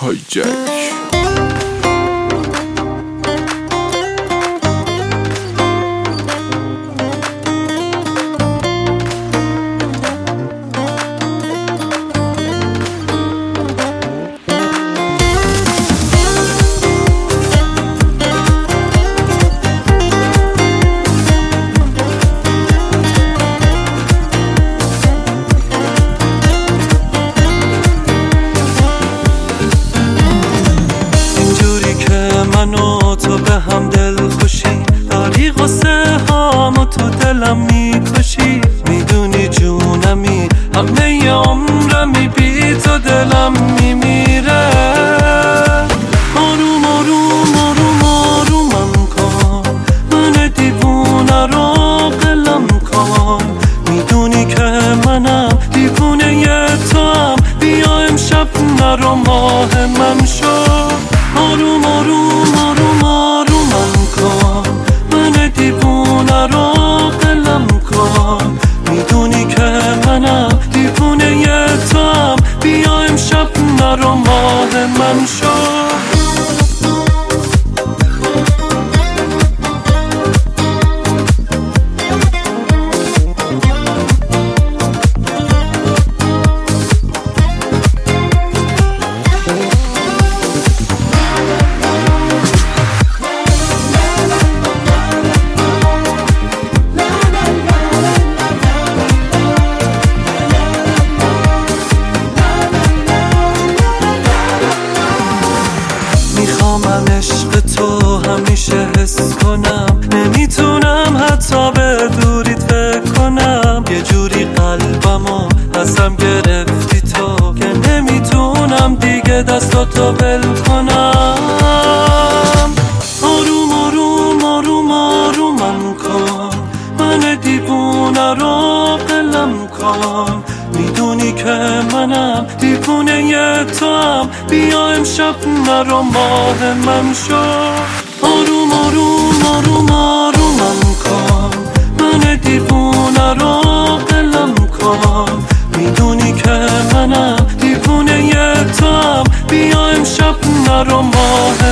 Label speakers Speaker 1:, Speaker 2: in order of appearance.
Speaker 1: هایجک.
Speaker 2: من و تو به هم دل خوشی داری، غصه هامو تو دلم میکشی. میدونی جونمی همه عمرمی، بی تو دلم میمیره. آروم آروم آروم آرومم کن، من دیوونه رو قلم کن. میدونی که منم دیوونه تو هم، بیا امشب نرو ماه من شو. آروم آروم آروم آرومم کن، من دیوونه رو قلم کن. میدونی که منم دیوونه تو هم، بیا امشب نرو ماه من شو. من عشق تو همیشه حس کنم، نمیتونم حتی به دوریت فکر کنم. یه جوری قلبمو ازم گرفتی تو، که نمیتونم دیگه دستاتو ول کنم. آروم آروم آروم آرومم کن، من دیوونه رو قلم کن. میدونی که منم دیوونه تو هم، بیا امشب نرو ماه من شو. آروم آروم آروم آرومم کن، من دیوونه رو قلم کن. میدونی که منم دیوونه تو هم، بیا امشب نرو ماه